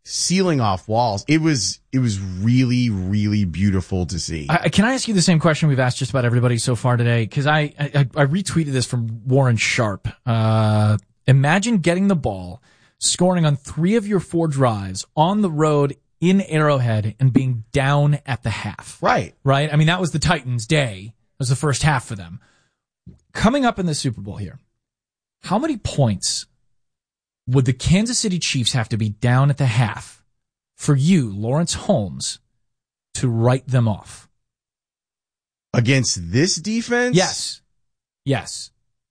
sealing off walls. It was really, really beautiful to see. Can I ask you the same question we've asked just about everybody so far today? Because I retweeted this from Warren Sharp. Imagine getting the ball, scoring on 3 of your 4 drives on the road in Arrowhead and being down at the half. Right. Right? I mean, that was the Titans' day. It was the first half for them. Coming up in the Super Bowl here, how many points would the Kansas City Chiefs have to be down at the half for you, Lawrence Holmes, to write them off? Against this defense? Yes. Yes.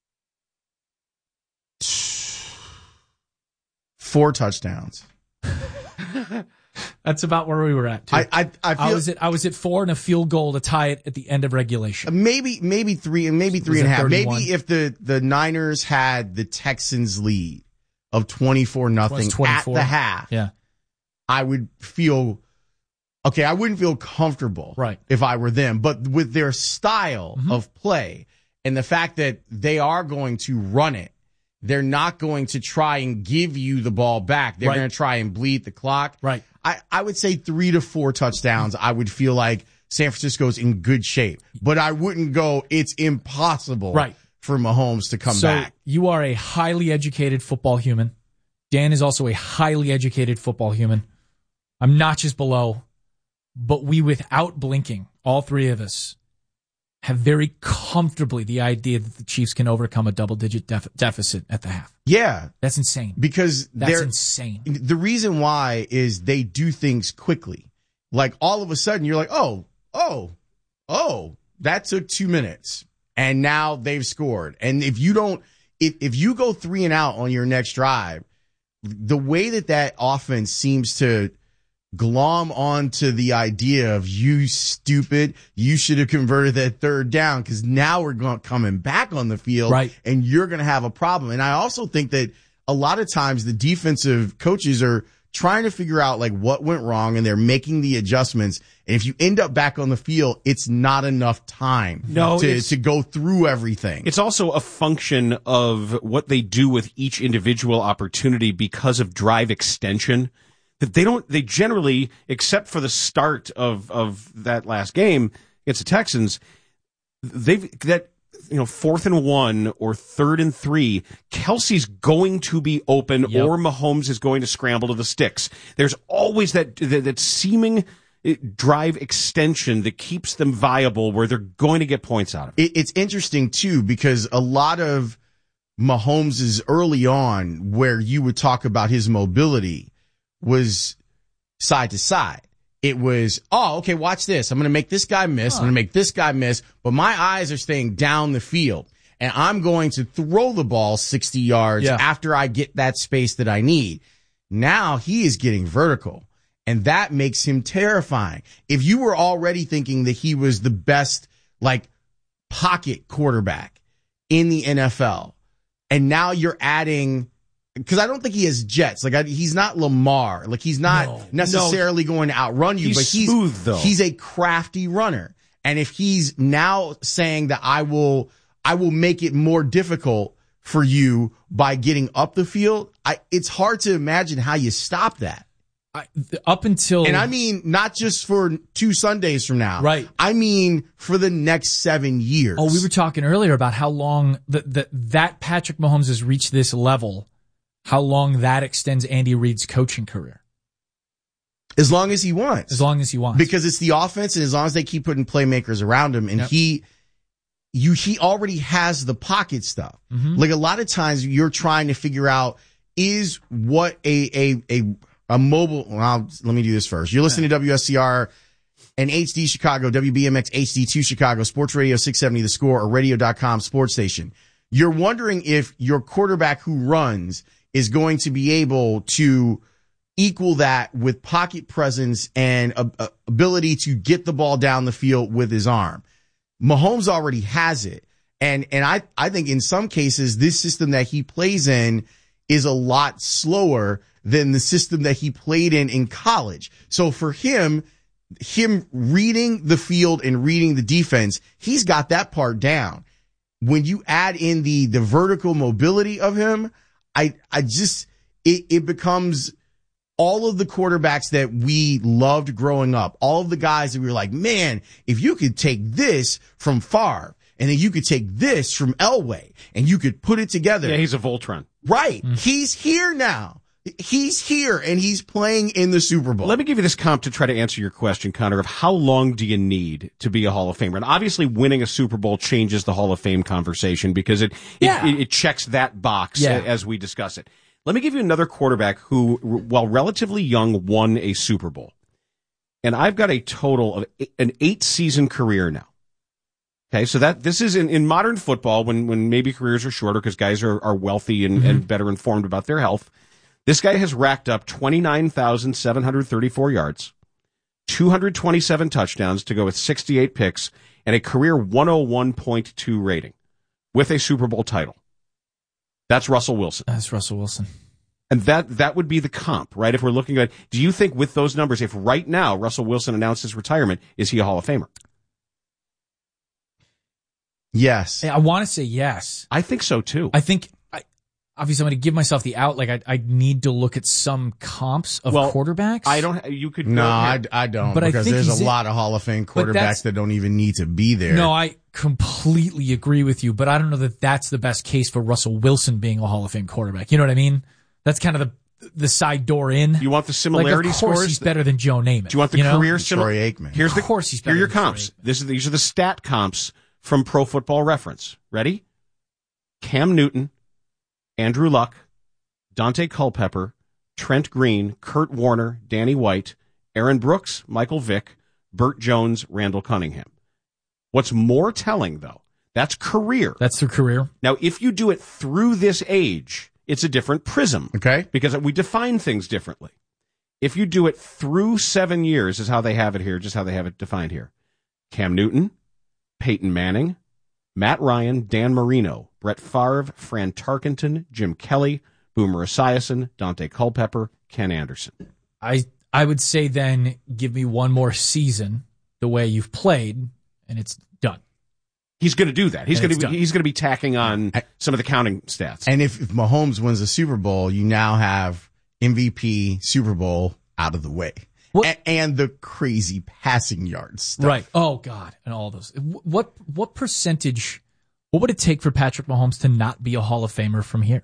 4 touchdowns. That's about where we were at, too. I was at 4 and a field goal to tie it at the end of regulation. Maybe 3 and maybe 3.5. Maybe if the Niners had the Texans lead of 24-0 at the half, yeah, I would feel okay. I wouldn't feel comfortable, right, if I were them. But with their style of play and the fact that they are going to run it, they're not going to try and give you the ball back. They're going to try and bleed the clock. Right. I would say 3 to 4 touchdowns. I would feel like San Francisco's in good shape, but I wouldn't go, it's impossible for Mahomes to come back. So you are a highly educated football human. Dan is also a highly educated football human. I'm notches below, but we, without blinking, all 3 of us, have very comfortably the idea that the Chiefs can overcome a double-digit deficit at the half. Yeah. That's insane. Because that's insane. The reason why is they do things quickly. Like, all of a sudden, you're like, oh, that took 2 minutes. And now they've scored. And if you go 3 and out on your next drive, the way that offense seems to glom onto the idea of, you stupid, you should have converted that 3rd down, because now we're coming back on the field, and you're going to have a problem. And I also think that a lot of times the defensive coaches are trying to figure out like what went wrong, and they're making the adjustments. And if you end up back on the field, it's not enough time to go through everything. It's also a function of what they do with each individual opportunity because of drive extension. That they generally, except for the start of that last game against the Texans, 4th and 1 or 3rd and 3, Kelsey's going to be open, or Mahomes is going to scramble to the sticks. There's always that seeming drive extension that keeps them viable, where they're going to get points out of it. It's interesting too, because a lot of Mahomes is early on, where you would talk about his mobility, was side to side. It was, okay, watch this. I'm going to make this guy miss. I'm going to make this guy miss. But my eyes are staying down the field. And I'm going to throw the ball 60 yards after I get that space that I need. Now he is getting vertical. And that makes him terrifying. If you were already thinking that he was the best, like, pocket quarterback in the NFL, and now you're adding, because I don't think he has jets. Like, he's not Lamar. Like, he's not necessarily going to outrun you, but smooth, though. He's a crafty runner. And if he's now saying that I will make it more difficult for you by getting up the field, it's hard to imagine how you stop that. And I mean, not just for 2 Sundays from now. Right. I mean, for the next 7 years. Oh, we were talking earlier about how long that Patrick Mahomes has reached this level, how long that extends Andy Reid's coaching career. As long as he wants. As long as he wants. Because it's the offense, and as long as they keep putting playmakers around him, and he already has the pocket stuff. Mm-hmm. Like, a lot of times you're trying to figure out, is what a mobile, let me do this first. You're listening to WSCR and HD Chicago, WBMX HD2 Chicago, Sports Radio 670 The Score, or radio.com sports station. You're wondering if your quarterback who runs is going to be able to equal that with pocket presence and ability to get the ball down the field with his arm. Mahomes already has it. And I think in some cases, this system that he plays in is a lot slower than the system that he played in college. So for him reading the field and reading the defense, he's got that part down. When you add in the vertical mobility of him, it becomes all of the quarterbacks that we loved growing up, all of the guys that we were like, man, if you could take this from Favre, and then you could take this from Elway, and you could put it together. Yeah, he's a Voltron. Right. He's here now. He's here, and he's playing in the Super Bowl. Let me give you this comp to try to answer your question, Connor, of how long do you need to be a Hall of Famer? And obviously winning a Super Bowl changes the Hall of Fame conversation because it checks that box as we discuss it. Let me give you another quarterback who, while relatively young, won a Super Bowl. And I've got a total of an 8-season career now. Okay, so this is in modern football when maybe careers are shorter because guys are wealthy and better informed about their health. This guy has racked up 29,734 yards, 227 touchdowns to go with 68 picks, and a career 101.2 rating with a Super Bowl title. That's Russell Wilson. That's Russell Wilson. And that would be the comp, right? If we're looking at, do you think with those numbers, if right now Russell Wilson announced his retirement, is he a Hall of Famer? Yes. I want to say yes. I think so too. I think, obviously, I'm going to give myself the out. Like, I need to look at some comps of quarterbacks. I don't. You could. No, I don't. But because there's a lot of Hall of Fame quarterbacks that don't even need to be there. No, I completely agree with you. But I don't know that that's the best case for Russell Wilson being a Hall of Fame quarterback. You know what I mean? That's kind of the side door in. You want the similarity scores? Of course, he's better than Joe Namath. Do you want the career Troy Aikman? Here's of course, he's better. Here are your comps. These are the stat comps from Pro Football Reference. Ready? Cam Newton, Andrew Luck, Dante Culpepper, Trent Green, Kurt Warner, Danny White, Aaron Brooks, Michael Vick, Burt Jones, Randall Cunningham. What's more telling, though, that's career. That's their career. Now, if you do it through this age, it's a different prism. Okay. Because we define things differently. If you do it through 7 years, is how they have it here, just how they have it defined here. Cam Newton, Peyton Manning, Matt Ryan, Dan Marino, Brett Favre, Fran Tarkenton, Jim Kelly, Boomer Esiason, Dante Culpepper, Ken Anderson. I would say then give me one more season the way you've played, and it's done. He's going to do that. He's going to be tacking on some of the counting stats. And if Mahomes wins the Super Bowl, you now have MVP, Super Bowl out of the way. And the crazy passing yards stuff. Right. Oh, God. And all those. What percentage, what would it take for Patrick Mahomes to not be a Hall of Famer from here?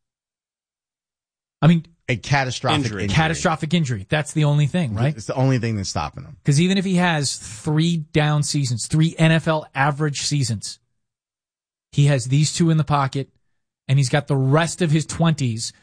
I mean, a catastrophic injury. Catastrophic injury. That's the only thing, right? It's the only thing that's stopping him. Because even if he has 3 down seasons, 3 NFL average seasons, he has these 2 in the pocket, and he's got the rest of his 20s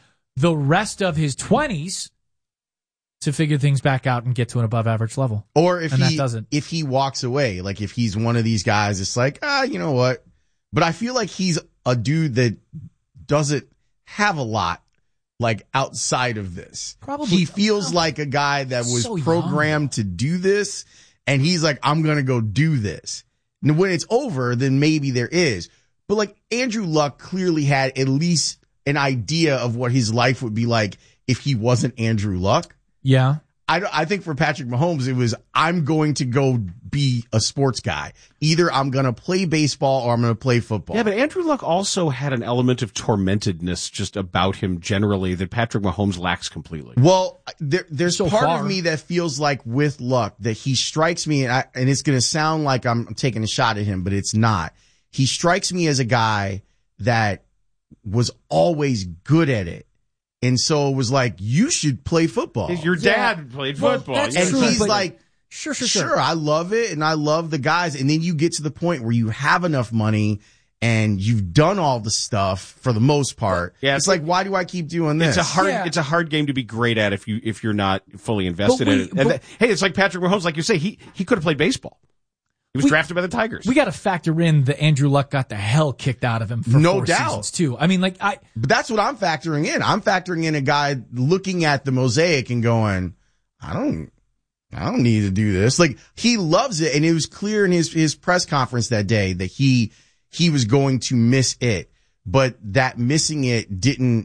to figure things back out and get to an above average level. Or if he walks away, like if he's one of these guys, it's like, you know what? But I feel like he's a dude that doesn't have a lot, like outside of this. Probably. He feels like a guy that was programmed to do this, and he's like, I'm going to go do this. And when it's over, then maybe there is. But like Andrew Luck clearly had at least an idea of what his life would be like if he wasn't Andrew Luck. Yeah. I think for Patrick Mahomes, it was, I'm going to go be a sports guy. Either I'm going to play baseball or I'm going to play football. Yeah, but Andrew Luck also had an element of tormentedness just about him generally that Patrick Mahomes lacks completely. Well, there's part of me that feels like with Luck that he strikes me, and it's going to sound like I'm taking a shot at him, but it's not. He strikes me as a guy that was always good at it. And so it was like, you should play football. Your dad played football. And he's like, sure, I love it. And I love the guys. And then you get to the point where you have enough money and you've done all the stuff for the most part. Yeah, it's like, why do I keep doing this? It's a hard game to be great at if you're not fully invested in it. Hey, it's like Patrick Mahomes, like you say, he could have played baseball. He was drafted by the Tigers. We got to factor in that Andrew Luck got the hell kicked out of him for 4 seasons too. I mean, but that's what I'm factoring in. I'm factoring in a guy looking at the mosaic and going, I don't need to do this. Like, he loves it. And it was clear in his press conference that day that he was going to miss it, but that missing it didn't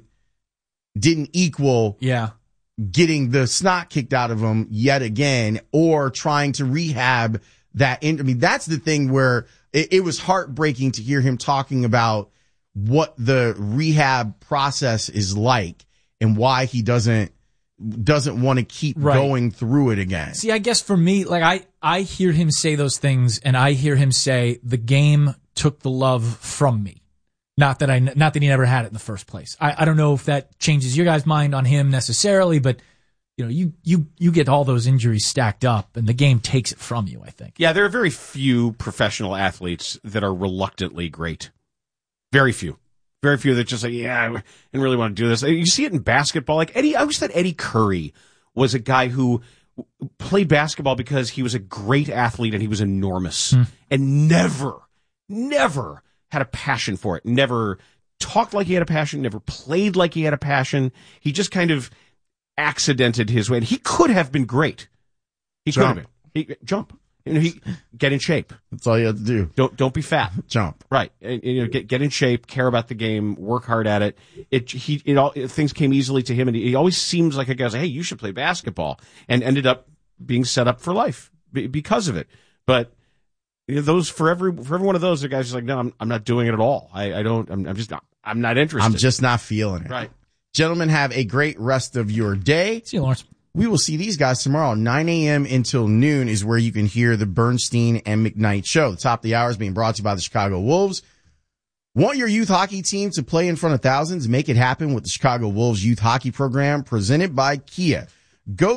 equal getting the snot kicked out of him yet again or trying to rehab that. I mean, that's the thing where it was heartbreaking to hear him talking about what the rehab process is like and why he doesn't doesn't want to keep going through it again. See, I guess for me, like I hear him say those things, and I hear him say the game took the love from me. Not that he never had it in the first place. I don't know if that changes your guys' mind on him necessarily, but you get all those injuries stacked up, and the game takes it from you, I think. Yeah, there are very few professional athletes that are reluctantly great. Very few. Very few that just say, yeah, I didn't really want to do this. You see it in basketball. Like I always thought Eddie Curry was a guy who played basketball because he was a great athlete and he was enormous and never had a passion for it. Never talked like he had a passion, never played like he had a passion. He just kind of accidented his way. And he could have been great. He could have been. Jump. He get in shape. That's all you have to do. Don't be fat. Jump. Right. Get in shape. Care about the game. Work hard at it. Things came easily to him, and he always seems like a guy who's like, hey, you should play basketball, and ended up being set up for life because of it. But those for every one of those, the guys are like, no, I'm not doing it at all. I'm not interested. I'm just not feeling it. Right. Gentlemen, have a great rest of your day. See you, Lawrence. We will see these guys tomorrow. 9 a.m. until noon is where you can hear the Bernstein and McKnight show. The top of the hour is being brought to you by the Chicago Wolves. Want your youth hockey team to play in front of thousands? Make it happen with the Chicago Wolves youth hockey program presented by Kia. Go